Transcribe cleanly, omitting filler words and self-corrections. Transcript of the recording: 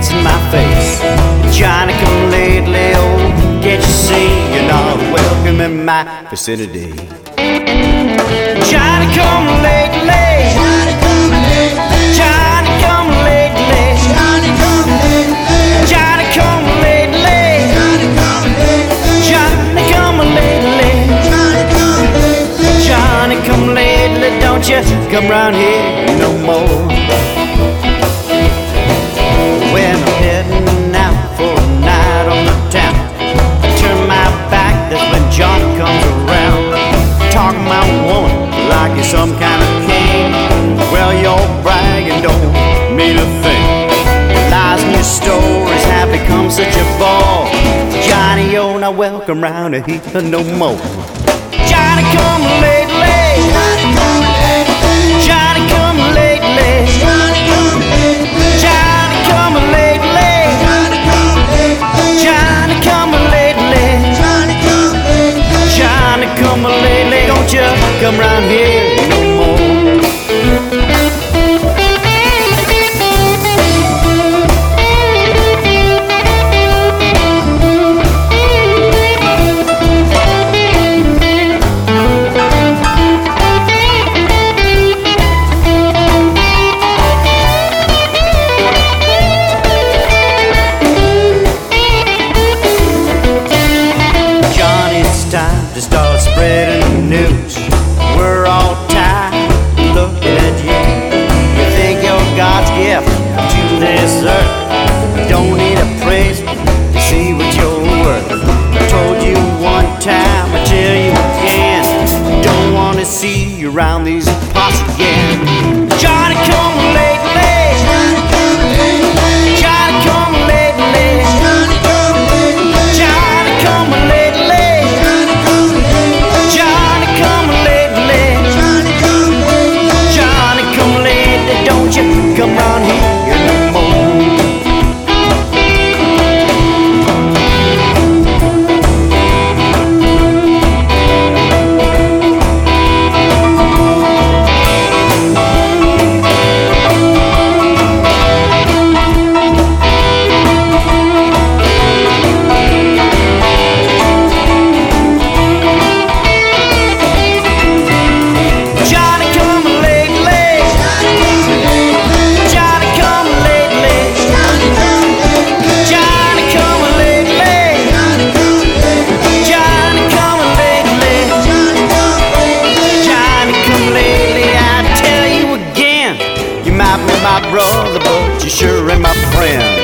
gets in my face. Johnny come lately, oh, can't you see you're not welcome in my vicinity? Johnny come lately, Johnny come lately, Johnny come lately, Johnny come lately, Johnny come lately, Johnny come lately, Johnny come lately, Johnny come lately, don't you come round here no more. When I'm heading out for a night on the town, I turn my back, that's when Johnny comes around. Talking my woman like you're some kind of king. Well, your bragging don't mean a thing. Your lies and your stories have become such a bore. Johnny, you're not welcome round here no more. Johnny come lately, Johnny come lately, Johnny come lately, Johnny come lately, Johnny come lately, Johnny come lately, Johnny come lately, Johnny come lately, Johnny come lately, don't you come round here no more. Time to start spreading the news. We're all tired looking at you. You think you're God's gift to this earth. Don't need a praise to see what you're worth. I told you one time, I tell you again, don't want to see you around these parts again. Johnny come lately, Johnny come lately, Johnny come lately, Johnny come lately, Johnny come lately, come round here no more. My brother, but you sure ain't my friend.